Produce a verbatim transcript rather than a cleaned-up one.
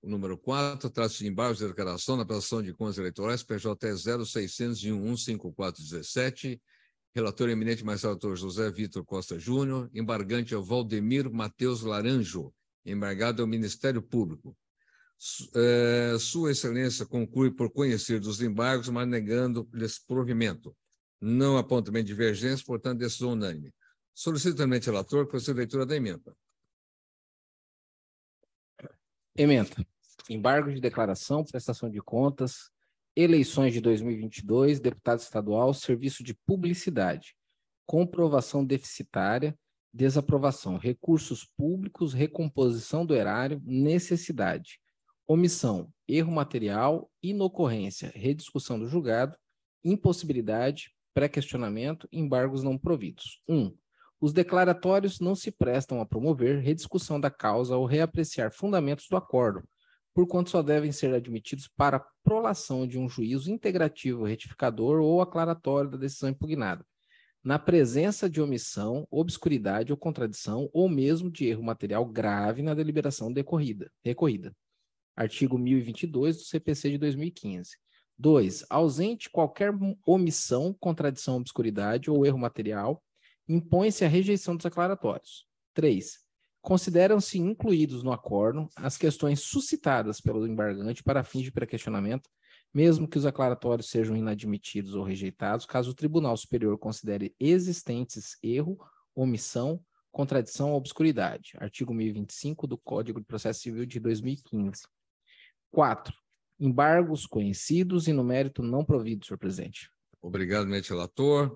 O número quatro, trata-se de embargos de declaração na prestação de contas eleitorais, P J zero seiscentos e um, cento e cinquenta e quatro dezessete. Relator eminente magistrado doutor José Vitor Costa Júnior. Embargante é o Valdemir Matheus Laranjo. Embargado é o Ministério Público. É, Sua Excelência conclui por conhecer dos embargos, mas negando-lhes provimento. Não apontamento de divergência, portanto, decisão unânime. Solicito também, relator, para a leitura da emenda. Emenda. Embargo de declaração, prestação de contas, eleições de dois mil e vinte e dois, deputado estadual, serviço de publicidade, comprovação deficitária, desaprovação, recursos públicos, recomposição do erário, necessidade, omissão, erro material, inocorrência, rediscussão do julgado, impossibilidade, pré-questionamento, embargos não providos. um. Os declaratórios não se prestam a promover rediscussão da causa ou reapreciar fundamentos do acordo, porquanto só devem ser admitidos para prolação de um juízo integrativo, retificador ou aclaratório da decisão impugnada, na presença de omissão, obscuridade ou contradição, ou mesmo de erro material grave na deliberação decorrida, recorrida. Artigo mil e vinte e dois do C P C de dois mil e quinze. dois. Ausente qualquer omissão, contradição, obscuridade ou erro material, impõe-se a rejeição dos declaratórios. três. Consideram-se incluídos no acórdão as questões suscitadas pelo embargante para fins de pré-questionamento, mesmo que os declaratórios sejam inadmitidos ou rejeitados, caso o Tribunal Superior considere existentes erro, omissão, contradição ou obscuridade. Artigo mil e vinte e cinco do Código de Processo Civil de dois mil e quinze. quatro. Embargos conhecidos e no mérito não provido, senhor presidente. Obrigado, eminente relator.